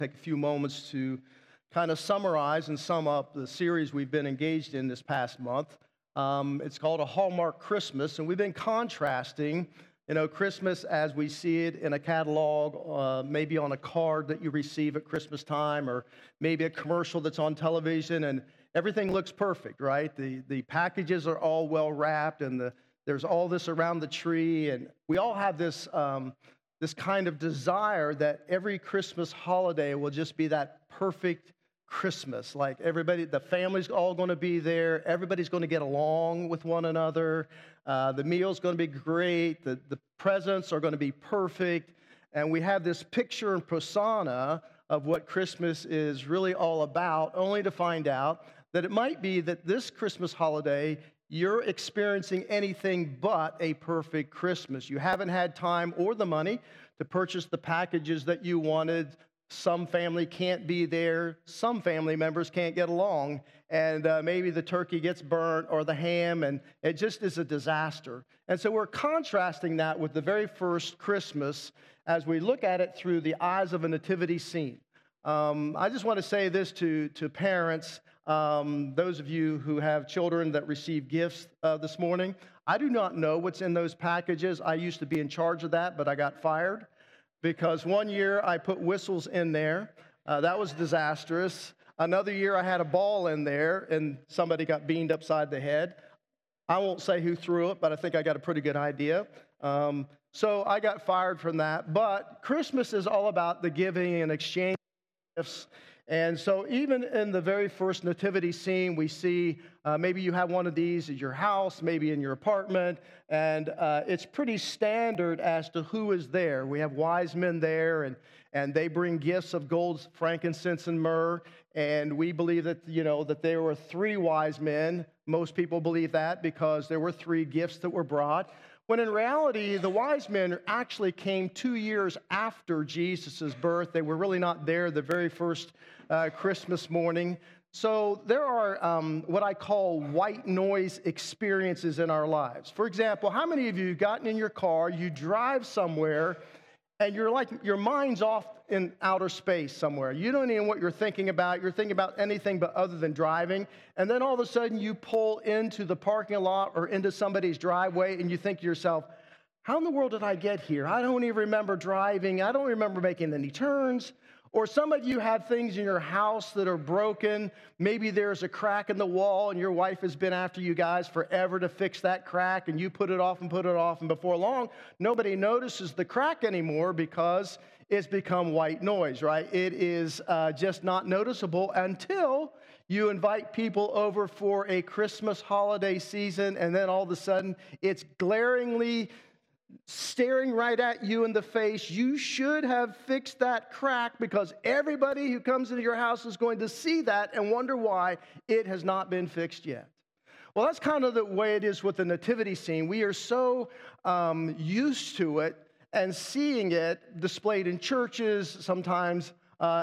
take a few moments to kind of summarize and sum up the series we've been engaged in this past month. It's called A Hallmark Christmas, and we've been contrasting, Christmas as we see it in a catalog, maybe on a card that you receive at Christmas time, or maybe a commercial that's on television, and everything looks perfect, right? The packages are all well wrapped, and there's all this around the tree, and we all have this kind of desire that every Christmas holiday will just be that perfect Christmas. Like everybody, the family's all going to be there. Everybody's going to get along with one another. The meal's going to be great. The presents are going to be perfect. And we have this picture and persona of what Christmas is really all about, only to find out that it might be that this Christmas holiday you're experiencing anything but a perfect Christmas. You haven't had time or the money to purchase the packages that you wanted. Some family can't be there. Some family members can't get along. And maybe the turkey gets burnt or the ham, and it just is a disaster. And so we're contrasting that with the very first Christmas as we look at it through the eyes of a nativity scene. I just want to say this to parents. Those of you who have children that receive gifts this morning, I do not know what's in those packages. I used to be in charge of that, but I got fired because one year I put whistles in there. That was disastrous. Another year I had a ball in there and somebody got beamed upside the head. I won't say who threw it, but I think I got a pretty good idea. So I got fired from that. But Christmas is all about the giving and exchange gifts. And so even in the very first nativity scene, we see maybe you have one of these at your house, maybe in your apartment, and it's pretty standard as to who is there. We have wise men there, and they bring gifts of gold, frankincense, and myrrh. And we believe that, that there were 3 wise men. Most people believe that because there were 3 gifts that were brought. When in reality, the wise men actually came 2 years after Jesus' birth. They were really not there the very first Christmas morning. So there are what I call white noise experiences in our lives. For example, how many of you have gotten in your car, you drive somewhere, and your mind's off in outer space somewhere. You don't even know what you're thinking about. You're thinking about anything but other than driving. And then all of a sudden you pull into the parking lot or into somebody's driveway and you think to yourself, how in the world did I get here? I don't even remember driving. I don't remember making any turns. Or some of you have things in your house that are broken. Maybe there's a crack in the wall and your wife has been after you guys forever to fix that crack, and you put it off, and before long, nobody notices the crack anymore because it's become white noise, right? It is just not noticeable until you invite people over for a Christmas holiday season, and then all of a sudden, it's glaringly staring right at you in the face. You should have fixed that crack because everybody who comes into your house is going to see that and wonder why it has not been fixed yet. Well, that's kind of the way it is with the nativity scene. We are so used to it and seeing it displayed in churches, sometimes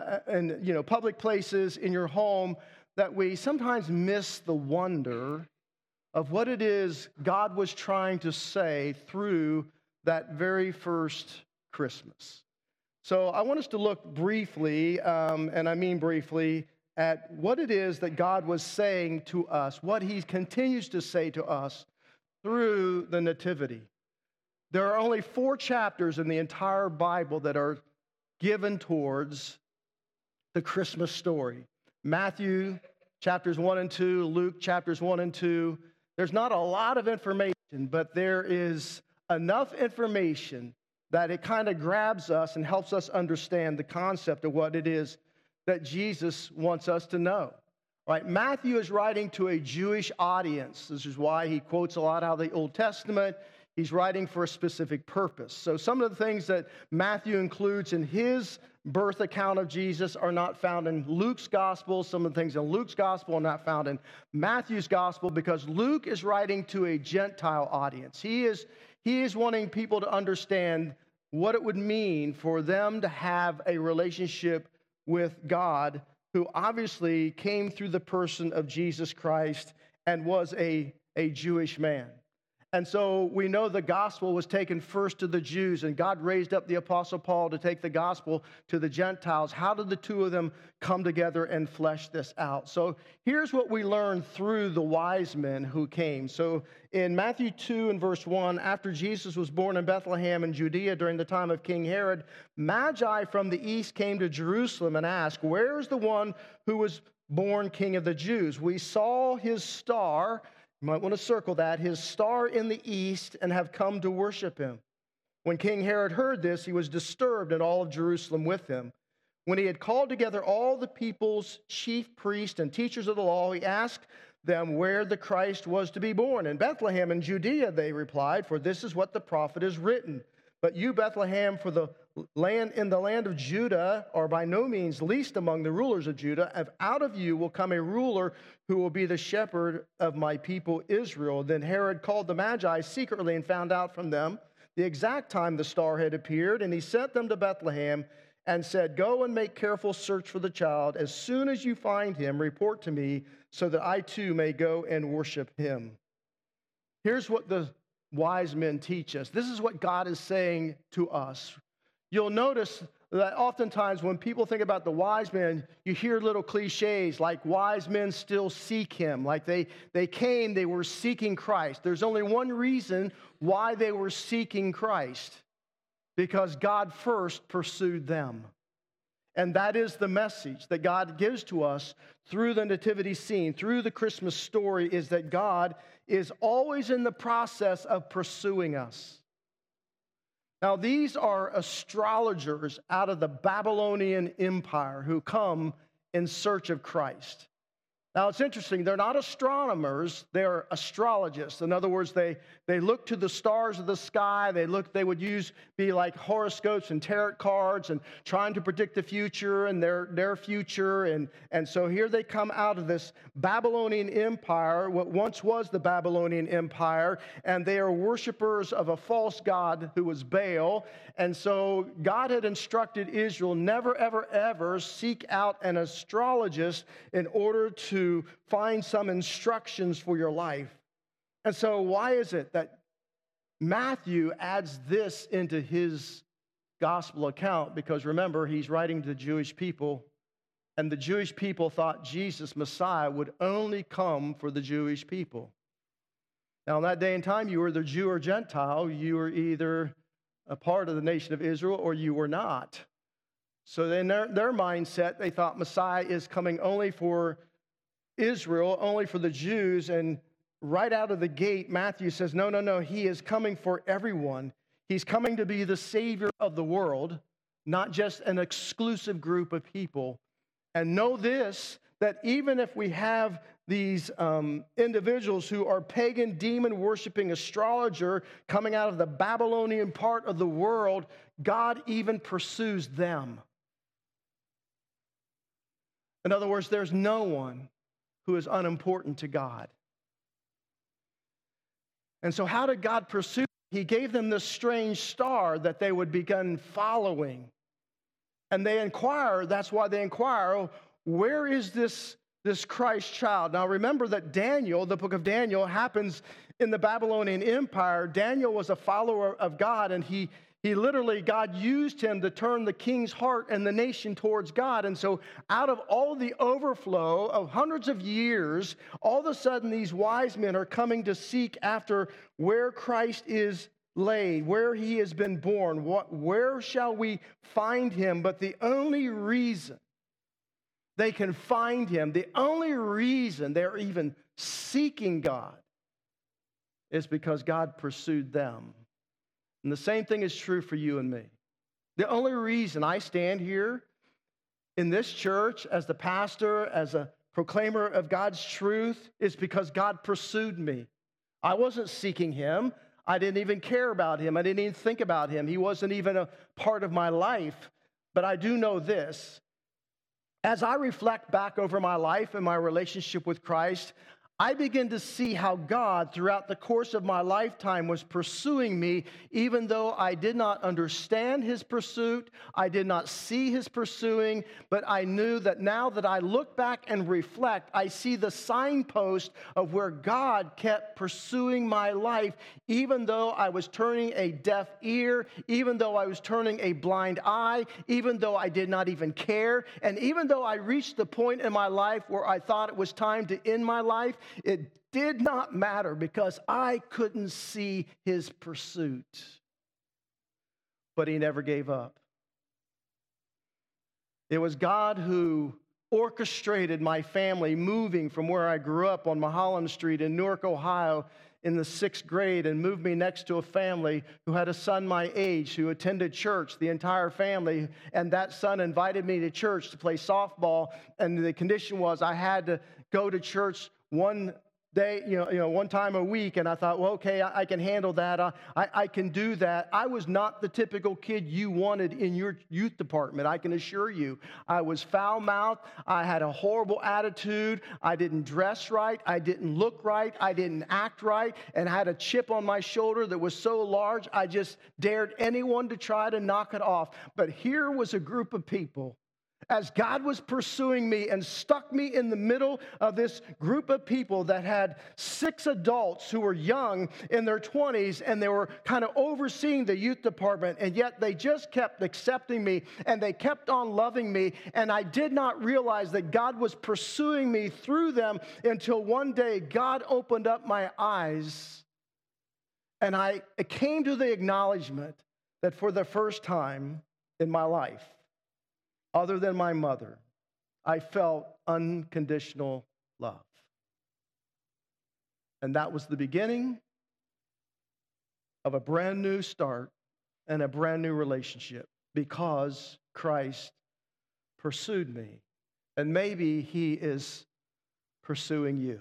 in public places, in your home, that we sometimes miss the wonder of what it is God was trying to say through that very first Christmas. So I want us to look briefly, and I mean briefly, at what it is that God was saying to us, what He continues to say to us through the Nativity. There are only 4 chapters in the entire Bible that are given towards the Christmas story. Matthew chapters 1 and 2, Luke chapters 1 and 2. There's not a lot of information, but there is enough information that it kind of grabs us and helps us understand the concept of what it is that Jesus wants us to know. Right? Matthew is writing to a Jewish audience. This is why he quotes a lot out of the Old Testament. He's writing for a specific purpose. So some of the things that Matthew includes in his birth account of Jesus are not found in Luke's gospel. Some of the things in Luke's gospel are not found in Matthew's gospel because Luke is writing to a Gentile audience. He is wanting people to understand what it would mean for them to have a relationship with God, who obviously came through the person of Jesus Christ and was a Jewish man. And so we know the gospel was taken first to the Jews, and God raised up the Apostle Paul to take the gospel to the Gentiles. How did the two of them come together and flesh this out? So here's what we learned through the wise men who came. So in Matthew 2 and verse 1, after Jesus was born in Bethlehem in Judea during the time of King Herod, Magi from the east came to Jerusalem and asked, "Where is the one who was born King of the Jews? We saw his star," you might want to circle that, "his star in the east, and have come to worship him." When King Herod heard this, he was disturbed, and all of Jerusalem with him. When he had called together all the people's chief priests and teachers of the law, he asked them where the Christ was to be born. "In Bethlehem in Judea," they replied, "for this is what the prophet has written. But you, Bethlehem, for the land in the land of Judah, are by no means least among the rulers of Judah. And out of you will come a ruler who will be the shepherd of my people Israel." Then Herod called the Magi secretly and found out from them the exact time the star had appeared. And he sent them to Bethlehem and said, "Go and make careful search for the child. As soon as you find him, report to me so that I too may go and worship him." Here's what the wise men teach us. This is what God is saying to us. You'll notice that oftentimes when people think about the wise men, you hear little cliches like wise men still seek him. Like they came, they were seeking Christ. There's only one reason why they were seeking Christ: because God first pursued them. And that is the message that God gives to us through the nativity scene, through the Christmas story, is that God is always in the process of pursuing us. Now, these are astrologers out of the Babylonian Empire who come in search of Christ. Now, it's interesting. They're not astronomers. They're astrologists. In other words, they look to the stars of the sky. They would be like horoscopes and tarot cards and trying to predict the future and their future. And so here they come out of this Babylonian Empire, what once was the Babylonian Empire, and they are worshipers of a false god who was Baal. And so God had instructed Israel, never, ever, ever seek out an astrologist in order to find some instructions for your life. And so why is it that Matthew adds this into his gospel account? Because remember, he's writing to the Jewish people, and the Jewish people thought Jesus, Messiah, would only come for the Jewish people. Now, in that day and time, you were either Jew or Gentile. You were either a part of the nation of Israel or you were not. So in their mindset, they thought Messiah is coming only for Israel, only for the Jews. And right out of the gate, Matthew says, no, he is coming for everyone. He's coming to be the Savior of the world, not just an exclusive group of people. And know this, that even if we have these individuals who are pagan, demon-worshiping astrologer coming out of the Babylonian part of the world, God even pursues them. In other words, there's no one who is unimportant to God. And so how did God pursue? He gave them this strange star that they would begin following. And they inquire, that's why they inquire, where is this Christ child? Now remember that Daniel, the book of Daniel, happens in the Babylonian Empire. Daniel was a follower of God, and he literally, God used him to turn the king's heart and the nation towards God. And so out of all the overflow of hundreds of years, all of a sudden these wise men are coming to seek after where Christ is laid, where he has been born. Where shall we find him? But the only reason they can find him, the only reason they're even seeking God, is because God pursued them. And the same thing is true for you and me. The only reason I stand here in this church as the pastor, as a proclaimer of God's truth, is because God pursued me. I wasn't seeking him. I didn't even care about him. I didn't even think about him. He wasn't even a part of my life. But I do know this. As I reflect back over my life and my relationship with Christ, I began to see how God, throughout the course of my lifetime, was pursuing me, even though I did not understand his pursuit, I did not see his pursuing, but I knew that now that I look back and reflect, I see the signpost of where God kept pursuing my life, even though I was turning a deaf ear, even though I was turning a blind eye, even though I did not even care, and even though I reached the point in my life where I thought it was time to end my life. It did not matter because I couldn't see his pursuit. But he never gave up. It was God who orchestrated my family moving from where I grew up on Mulholland Street in Newark, Ohio in the 6th grade, and moved me next to a family who had a son my age who attended church, the entire family. And that son invited me to church to play softball. And the condition was I had to go to church one day, one time a week. And I thought, well, okay, I can handle that. I can do that. I was not the typical kid you wanted in your youth department, I can assure you. I was foul-mouthed. I had a horrible attitude. I didn't dress right. I didn't look right. I didn't act right. And I had a chip on my shoulder that was so large, I just dared anyone to try to knock it off. But here was a group of people, as God was pursuing me and stuck me in the middle of this group of people that had 6 adults who were young in their 20s, and they were kind of overseeing the youth department, and yet they just kept accepting me and they kept on loving me, and I did not realize that God was pursuing me through them until one day God opened up my eyes, and I came to the acknowledgement that for the first time in my life, other than my mother, I felt unconditional love. And that was the beginning of a brand new start and a brand new relationship, because Christ pursued me. And maybe he is pursuing you.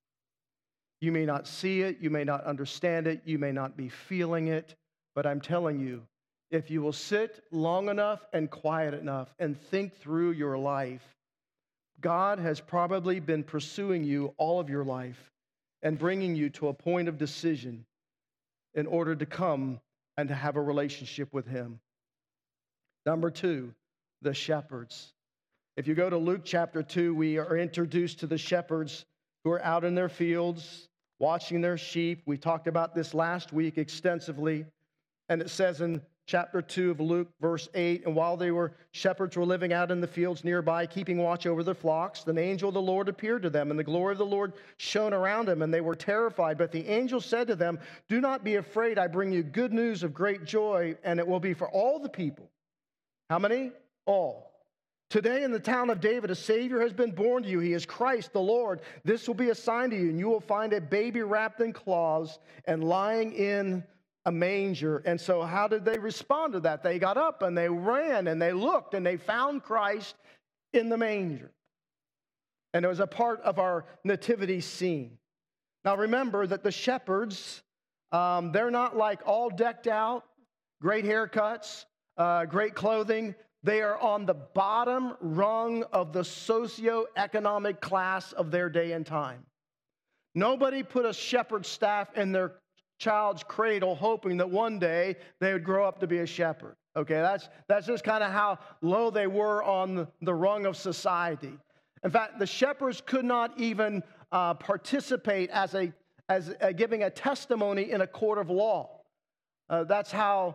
You may not see it, you may not understand it, you may not be feeling it, but I'm telling you, if you will sit long enough and quiet enough and think through your life, God has probably been pursuing you all of your life and bringing you to a point of decision in order to come and to have a relationship with him. Number 2, the shepherds. If you go to Luke chapter 2, we are introduced to the shepherds who are out in their fields, watching their sheep. We talked about this last week extensively. And it says in chapter 2 of Luke, verse 8, and while shepherds were living out in the fields nearby, keeping watch over their flocks, an angel of the Lord appeared to them, and the glory of the Lord shone around them, and they were terrified. But the angel said to them, "Do not be afraid. I bring you good news of great joy, and it will be for all the people." How many? All. "Today in the town of David, a Savior has been born to you. He is Christ the Lord. This will be a sign to you, and you will find a baby wrapped in cloths and lying in a manger." And so how did they respond to that? They got up and they ran and they looked and they found Christ in the manger. And it was a part of our nativity scene. Now remember that the shepherds, they're not like all decked out, great haircuts, great clothing. They are on the bottom rung of the socioeconomic class of their day and time. Nobody put a shepherd's staff in their child's cradle hoping that one day they would grow up to be a shepherd. Okay, that's just kind of how low they were on the rung of society. In fact, the shepherds could not even participate as giving a testimony in a court of law. That's how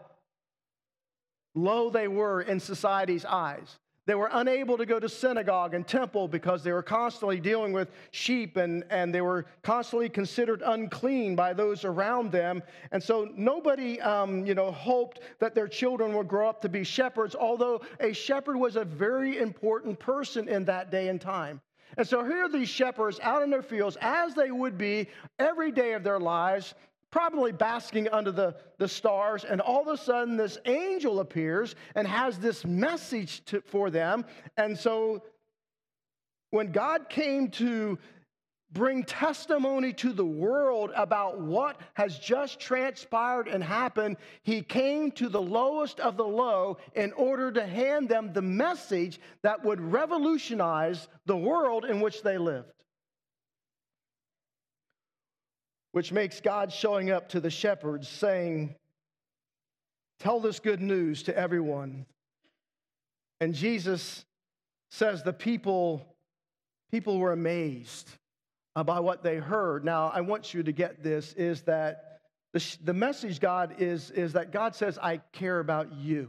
low they were in society's eyes. They were unable to go to synagogue and temple because they were constantly dealing with sheep, and they were constantly considered unclean by those around them. And so nobody, hoped that their children would grow up to be shepherds, although a shepherd was a very important person in that day and time. And so here are these shepherds out in their fields, as they would be every day of their lives, probably basking under the stars, and all of a sudden this angel appears and has this message for them. And so when God came to bring testimony to the world about what has just transpired and happened, he came to the lowest of the low in order to hand them the message that would revolutionize the world in which they lived. which makes God showing up to the shepherds saying, tell this good news to everyone. And Jesus says the people were amazed by what they heard. Now, I want you to get this, is that the message God is that God says, I care about you.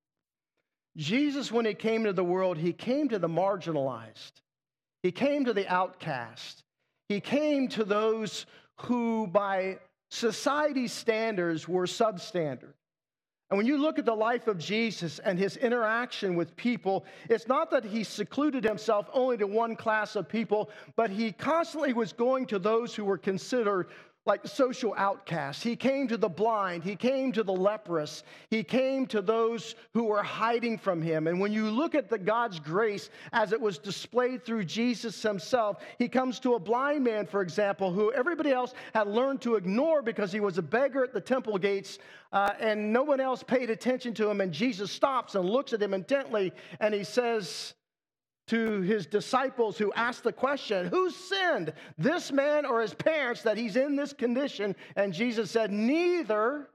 Jesus, when he came to the world, he came to the marginalized. He came to the outcast. He came to those who, by society's standards, were substandard. And when you look at the life of Jesus and his interaction with people, it's not that he secluded himself only to one class of people, but he constantly was going to those who were considered like social outcasts. He came to the blind. He came to the leprous. He came to those who were hiding from him. And when you look at God's grace as it was displayed through Jesus himself, he comes to a blind man, for example, who everybody else had learned to ignore because he was a beggar at the temple gates, and no one else paid attention to him. And Jesus stops and looks at him intently, and he says to his disciples who asked the question, who sinned, this man or his parents, that he's in this condition? And Jesus said, neither,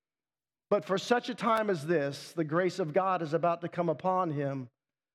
but for such a time as this, the grace of God is about to come upon him.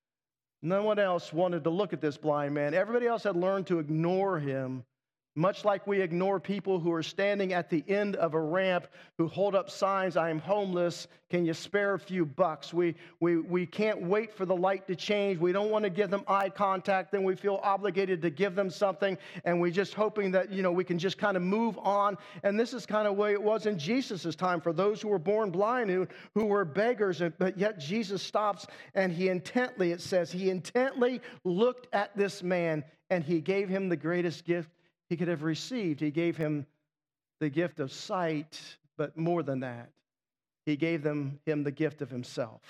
No one else wanted to look at this blind man. Everybody else had learned to ignore him, much like we ignore people who are standing at the end of a ramp who hold up signs, I am homeless, can you spare a few bucks? We can't wait for the light to change. We don't want to give them eye contact. Then we feel obligated to give them something, and we're just hoping that, we can just kind of move on. And this is kind of the way it was in Jesus' time for those who were born blind, who were beggars. But yet Jesus stops, and it says, he intently looked at this man, and he gave him the greatest gift he could have received. He gave him the gift of sight, but more than that, he gave him the gift of himself.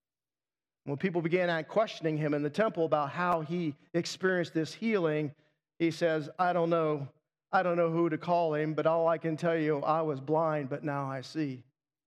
When people began questioning him in the temple about how he experienced this healing, he says, I don't know who to call him, but all I can tell you, I was blind, but now I see.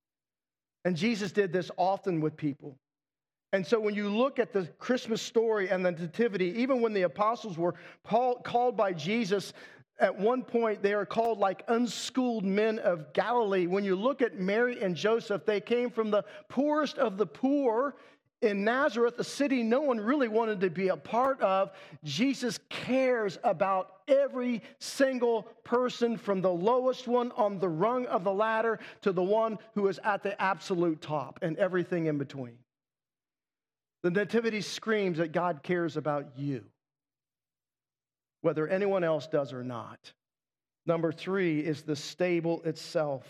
And Jesus did this often with people. And so when you look at the Christmas story and the nativity, even when the apostles were called by Jesus, at one point, they are called like unschooled men of Galilee. When you look at Mary and Joseph, they came from the poorest of the poor in Nazareth, a city no one really wanted to be a part of. Jesus cares about every single person, from the lowest one on the rung of the ladder to the one who is at the absolute top, and everything in between. The nativity screams that God cares about you, whether anyone else does or not. Number 3 is the stable itself.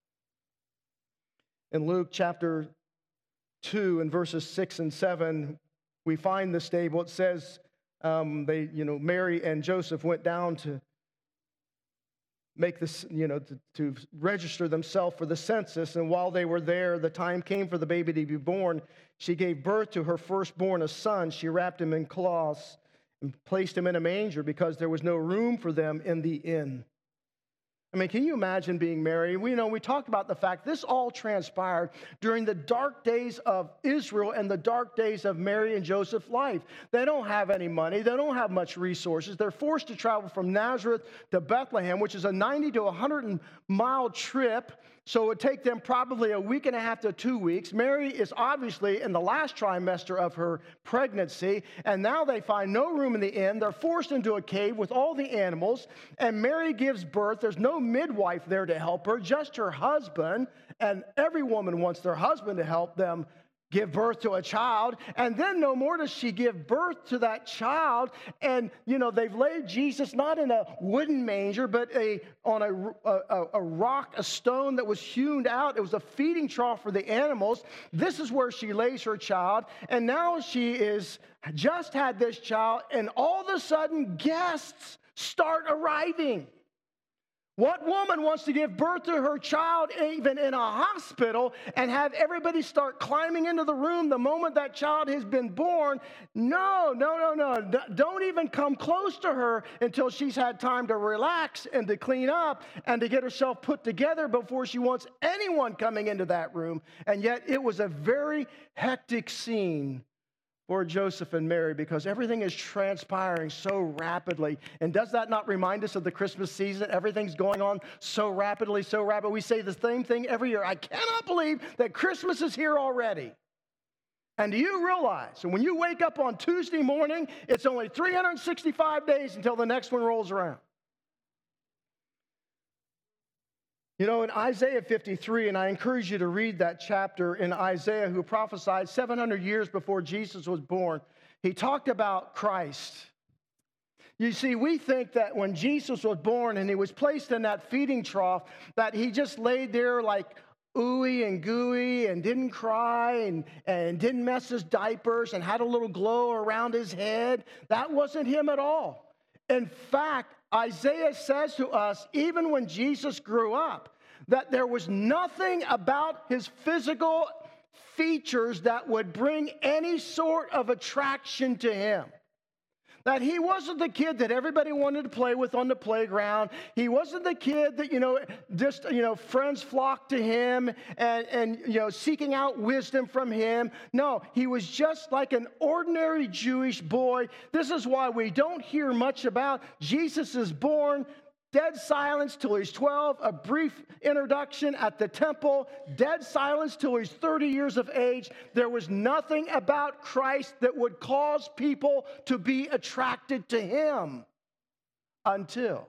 In Luke chapter 2 and verses 6 and 7, we find the stable. It says Mary and Joseph went down to make this, to register themselves for the census. And while they were there, the time came for the baby to be born. She gave birth to her firstborn, a son. She wrapped him in cloths and placed him in a manger because there was no room for them in the inn. I mean, can you imagine being Mary? We talked about the fact this all transpired during the dark days of Israel and the dark days of Mary and Joseph's life. They don't have any money. They don't have much resources. They're forced to travel from Nazareth to Bethlehem, which is a 90 to 100-mile trip. So it would take them probably a week and a half to 2 weeks. Mary is obviously in the last trimester of her pregnancy, and now they find no room in the inn. They're forced into a cave with all the animals, and Mary gives birth. There's no midwife there to help her, just her husband, and every woman wants their husband to help them give birth to a child. And then no more does she give birth to that child. And, they've laid Jesus not in a wooden manger, but on a rock, a stone that was hewn out. It was a feeding trough for the animals. This is where she lays her child. And now she is just had this child, and all of a sudden guests start arriving. What woman wants to give birth to her child even in a hospital and have everybody start climbing into the room the moment that child has been born? No. Don't even come close to her until she's had time to relax and to clean up and to get herself put together before she wants anyone coming into that room. And yet it was a very hectic scene for Joseph and Mary because everything is transpiring so rapidly. And does that not remind us of the Christmas season? Everything's going on so rapidly, so rapid. We say the same thing every year. I cannot believe that Christmas is here already. And do you realize that when you wake up on Tuesday morning, it's only 365 days until the next one rolls around? You know, in Isaiah 53, and I encourage you to read that chapter in Isaiah, who prophesied 700 years before Jesus was born, he talked about Christ. You see, we think that when Jesus was born and he was placed in that feeding trough, that he just laid there like ooey and gooey and didn't cry and didn't mess his diapers and had a little glow around his head. That wasn't him at all. In fact, Isaiah says to us, even when Jesus grew up, that there was nothing about his physical features that would bring any sort of attraction to him. That he wasn't the kid that everybody wanted to play with on the playground. He wasn't the kid that, friends flocked to him and seeking out wisdom from him. No, he was just like an ordinary Jewish boy. This is why we don't hear much about Jesus is born. Dead silence till he's 12, a brief introduction at the temple, dead silence till he's 30 years of age. There was nothing about Christ that would cause people to be attracted to him until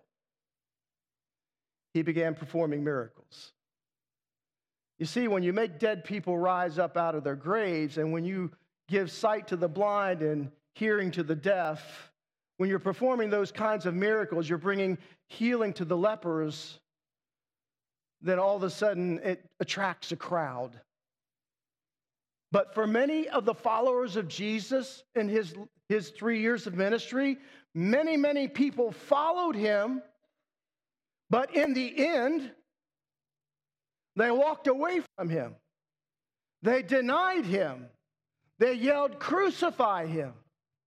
he began performing miracles. You see, when you make dead people rise up out of their graves, and when you give sight to the blind and hearing to the deaf, when you're performing those kinds of miracles, you're bringing healing to the lepers, then all of a sudden it attracts a crowd. But for many of the followers of Jesus in his 3 years of ministry, many people followed him, but in the end, they walked away from him. They denied him. They yelled, "Crucify him."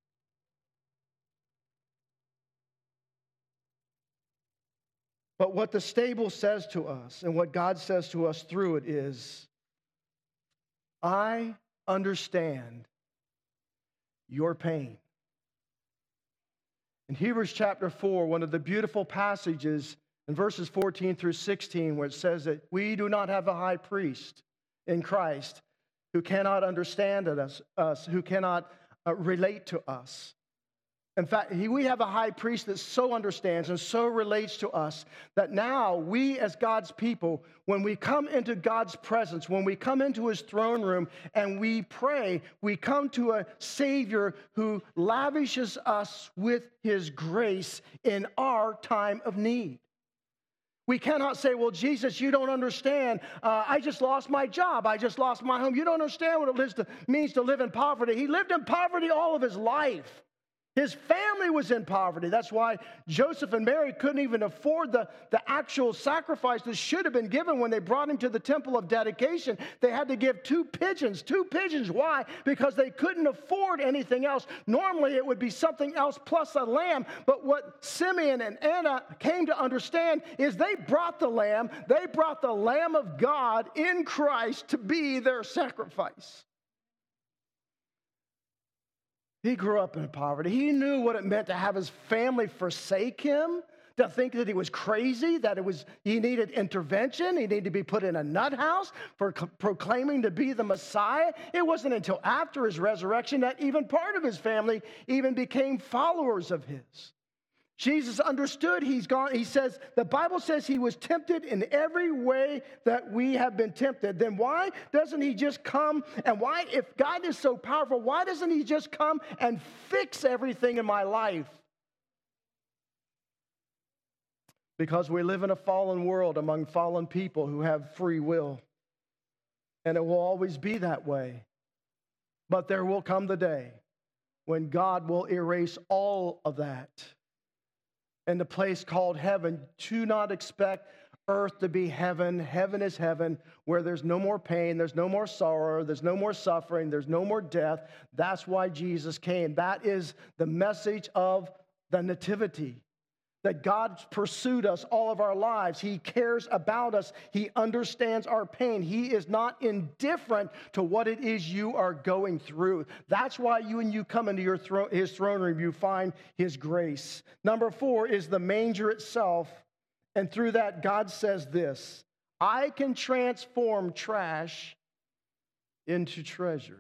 But what the stable says to us and what God says to us through it is, I understand your pain. In Hebrews chapter 4, one of the beautiful passages in verses 14 through 16, where it says that we do not have a high priest in Christ who cannot understand us, who cannot relate to us. In fact, we have a high priest that so understands and so relates to us that now we as God's people, when we come into God's presence, when we come into his throne room and we pray, we come to a Savior who lavishes us with his grace in our time of need. We cannot say, well, Jesus, you don't understand. I just lost my job. I just lost my home. You don't understand what it means to live in poverty. He lived in poverty all of his life. His family was in poverty. That's why Joseph and Mary couldn't even afford the actual sacrifice that should have been given when they brought him to the temple of dedication. They had to give two pigeons. Why? Because they couldn't afford anything else. Normally it would be something else plus a lamb. But what Simeon and Anna came to understand is they brought the lamb. They brought the Lamb of God in Christ to be their sacrifice. He grew up in poverty. He knew what it meant to have his family forsake him, to think that he was crazy, that he needed intervention, he needed to be put in a nut house for proclaiming to be the Messiah. It wasn't until after his resurrection that even part of his family even became followers of his. Jesus understood he says, the Bible says he was tempted in every way that we have been tempted. Then why doesn't he just come and if God is so powerful, why doesn't he just come and fix everything in my life? Because we live in a fallen world among fallen people who have free will. And it will always be that way. But there will come the day when God will erase all of that. In the place called heaven, do not expect earth to be heaven. Heaven is heaven, where there's no more pain, there's no more sorrow, there's no more suffering, there's no more death. That's why Jesus came. That is the message of the nativity. that God's pursued us all of our lives. He cares about us. He understands our pain. He is not indifferent to what it is you are going through. That's why when you come into his throne room, you find his grace. Number 4 is the manger itself. And through that, God says this: I can transform trash into treasures.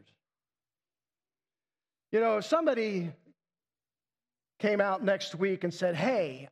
You know, if somebody came out next week and said, hey,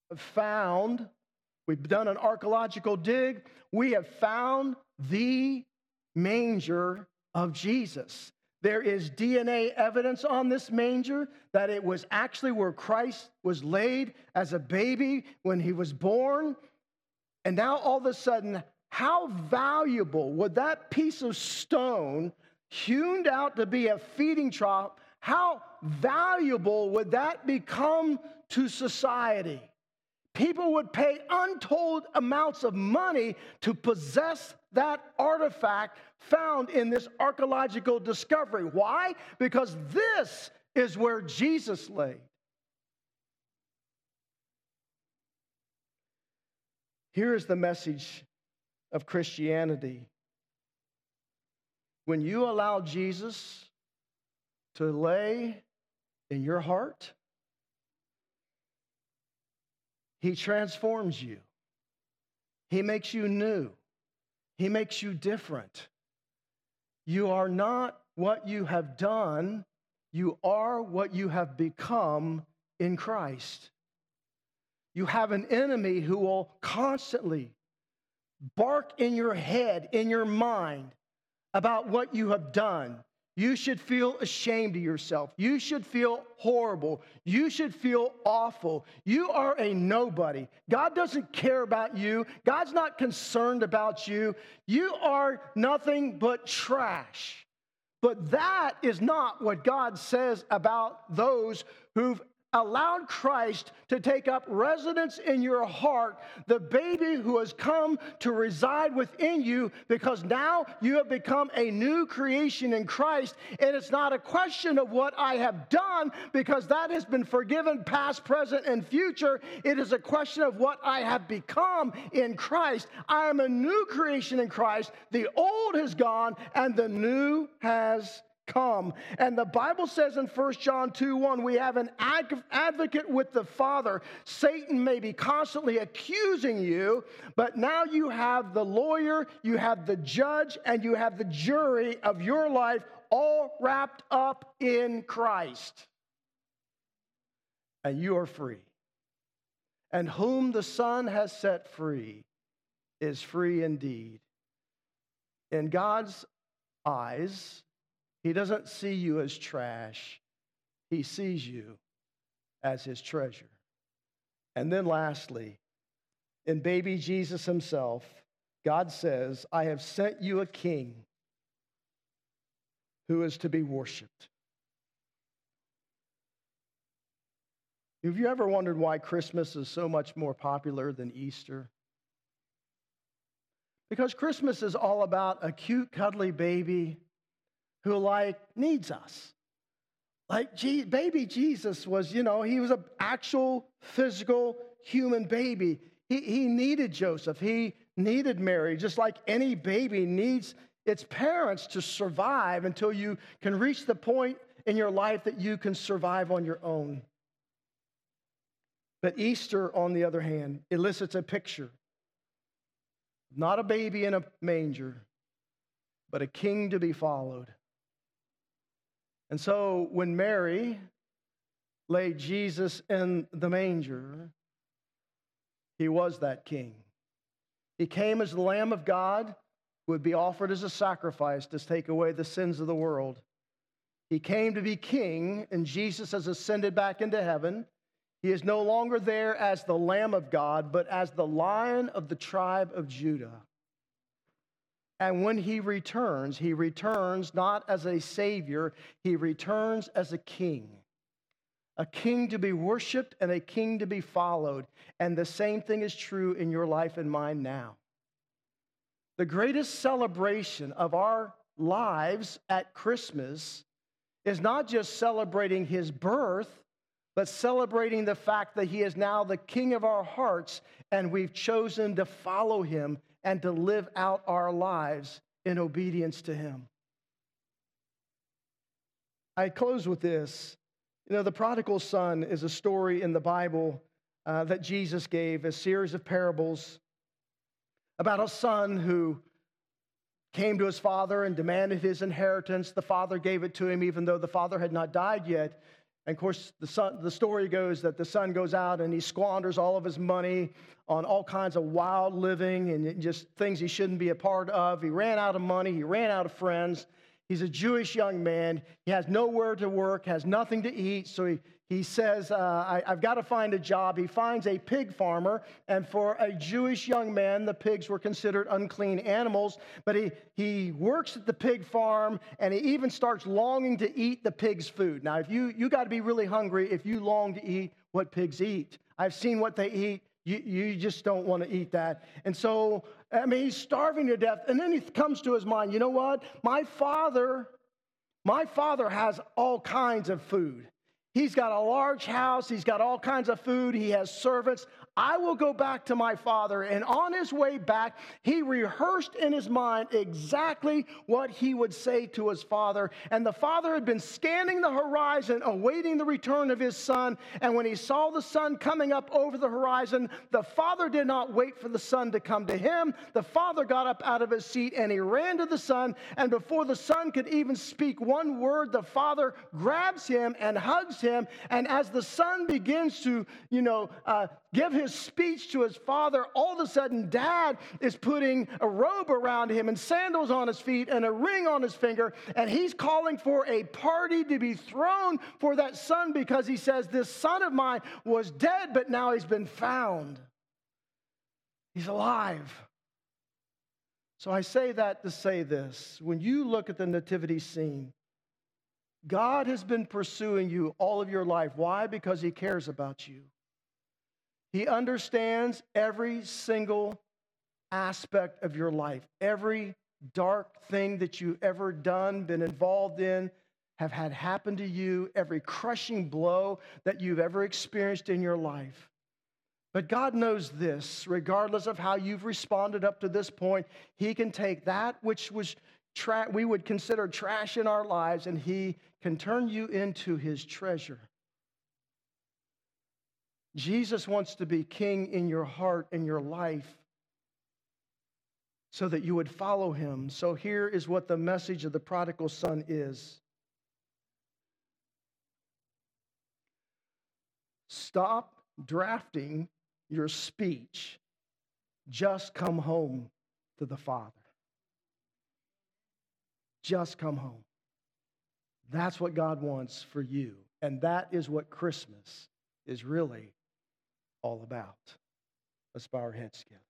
we've done an archaeological dig, we have found the manger of Jesus. There is DNA evidence on this manger that it was actually where Christ was laid as a baby when he was born. And now all of a sudden, how valuable would that piece of stone hewn out to be a feeding trough, how valuable would that become to society? People would pay untold amounts of money to possess that artifact found in this archaeological discovery. Why? Because this is where Jesus lay. Here is the message of Christianity. When you allow Jesus to lay in your heart, he transforms you. He makes you new. He makes you different. You are not what you have done. You are what you have become in Christ. You have an enemy who will constantly bark in your head, in your mind, about what you have done. You should feel ashamed of yourself. You should feel horrible. You should feel awful. You are a nobody. God doesn't care about you. God's not concerned about you. You are nothing but trash. But that is not what God says about those who've allowed Christ to take up residence in your heart, the baby who has come to reside within you, because now you have become a new creation in Christ. And it's not a question of what I have done, because that has been forgiven past, present, and future. It is a question of what I have become in Christ. I am a new creation in Christ. The old has gone and the new has come. And the Bible says in 1 John 2:1, we have an advocate with the Father. Satan may be constantly accusing you, but now you have the lawyer, you have the judge, and you have the jury of your life all wrapped up in Christ. And you are free. And whom the Son has set free is free indeed. In God's eyes, he doesn't see you as trash. He sees you as his treasure. And then lastly, in baby Jesus himself, God says, I have sent you a king who is to be worshiped. Have you ever wondered why Christmas is so much more popular than Easter? Because Christmas is all about a cute, cuddly baby who needs us. Baby Jesus was, he was an actual physical human baby. He needed Joseph. He needed Mary, just like any baby needs its parents to survive until you can reach the point in your life that you can survive on your own. But Easter, on the other hand, elicits a picture. Not a baby in a manger, but a king to be followed. And so when Mary laid Jesus in the manger, he was that king. He came as the Lamb of God who would be offered as a sacrifice to take away the sins of the world. He came to be king, and Jesus has ascended back into heaven. He is no longer there as the Lamb of God, but as the Lion of the tribe of Judah. And when he returns not as a savior, he returns as a king to be worshiped and a king to be followed. And the same thing is true in your life and mine now. The greatest celebration of our lives at Christmas is not just celebrating his birth, but celebrating the fact that he is now the king of our hearts, and we've chosen to follow him and to live out our lives in obedience to him. I close with this. You know, the prodigal son is a story in the Bible that Jesus gave, a series of parables about a son who came to his father and demanded his inheritance. The father gave it to him even though the father had not died yet. And of course, the story goes that the son goes out and he squanders all of his money on all kinds of wild living and just things he shouldn't be a part of. He ran out of money. He ran out of friends. He's a Jewish young man. He has nowhere to work, has nothing to eat. So he says, I've got to find a job. He finds a pig farmer. And for a Jewish young man, the pigs were considered unclean animals. But he works at the pig farm, and he even starts longing to eat the pig's food. Now, if you got to be really hungry if you long to eat what pigs eat. I've seen what they eat. You just don't want to eat that. And so, I mean, he's starving to death. And then it comes to his mind, you know what? My father has all kinds of food. He's got a large house. He's got all kinds of food. He has servants. I will go back to my father. And on his way back, he rehearsed in his mind exactly what he would say to his father. And the father had been scanning the horizon, awaiting the return of his son. And when he saw the son coming up over the horizon, the father did not wait for the son to come to him. The father got up out of his seat and he ran to the son. And before the son could even speak one word, the father grabs him and hugs him. And as the son begins to, give his speech to his father, all of a sudden dad is putting a robe around him and sandals on his feet and a ring on his finger, and he's calling for a party to be thrown for that son because he says, this son of mine was dead, but now he's been found. He's alive. So I say that to say this. When you look at the nativity scene, God has been pursuing you all of your life. Why? Because he cares about you. He understands every single aspect of your life. Every dark thing that you've ever done, been involved in, have had happen to you, every crushing blow that you've ever experienced in your life. But God knows this, regardless of how you've responded up to this point, he can take that which was we would consider trash in our lives, and he can turn you into his treasure. Jesus wants to be king in your heart and your life so that you would follow him. So here is what the message of the prodigal son is. Stop drafting your speech. Just come home to the Father. Just come home. That's what God wants for you. And that is what Christmas is really all about. Let's bow our heads together.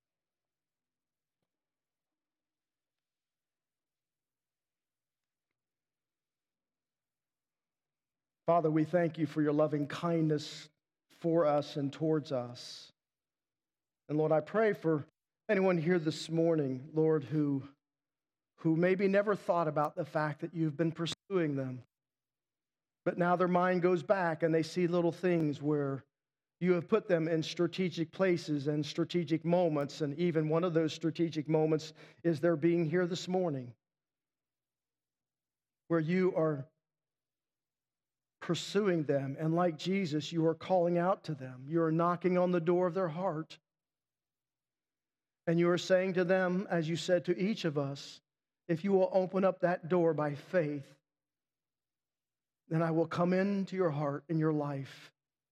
Father, we thank you for your loving kindness for us and towards us. And Lord, I pray for anyone here this morning, Lord, who maybe never thought about the fact that you've been pursuing them. But now their mind goes back and they see little things where you have put them in strategic places and strategic moments. And even one of those strategic moments is their being here this morning, where you are pursuing them. And like Jesus, you are calling out to them. You are knocking on the door of their heart. And you are saying to them, as you said to each of us, if you will open up that door by faith, then I will come into your heart and your life.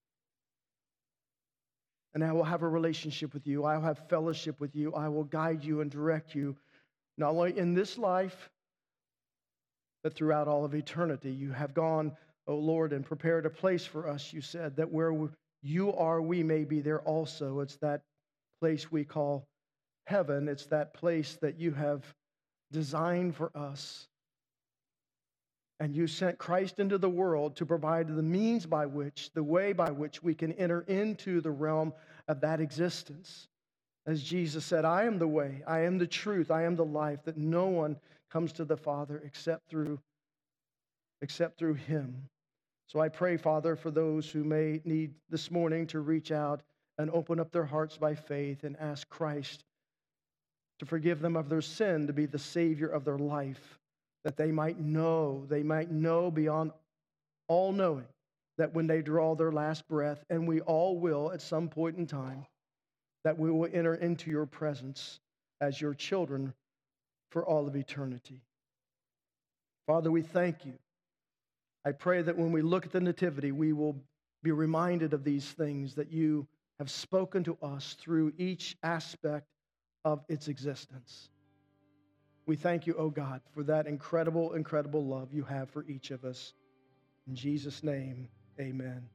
And I will have a relationship with you. I will have fellowship with you. I will guide you and direct you, not only in this life, but throughout all of eternity. You have gone, O Lord, and prepared a place for us, you said, that where you are, we may be there also. It's that place we call heaven. It's that place that you have designed for us. And you sent Christ into the world to provide the means by which, the way by which we can enter into the realm of that existence. As Jesus said, I am the way, I am the truth, I am the life, that no one comes to the Father except through him. So I pray, Father, for those who may need this morning to reach out and open up their hearts by faith and ask Christ to forgive them of their sin, to be the Savior of their life, that they might know beyond all knowing that when they draw their last breath, and we all will at some point in time, that we will enter into your presence as your children for all of eternity. Father, we thank you. I pray that when we look at the Nativity, we will be reminded of these things that you have spoken to us through each aspect of its existence. We thank you, oh God, for that incredible, incredible love you have for each of us. In Jesus' name, amen.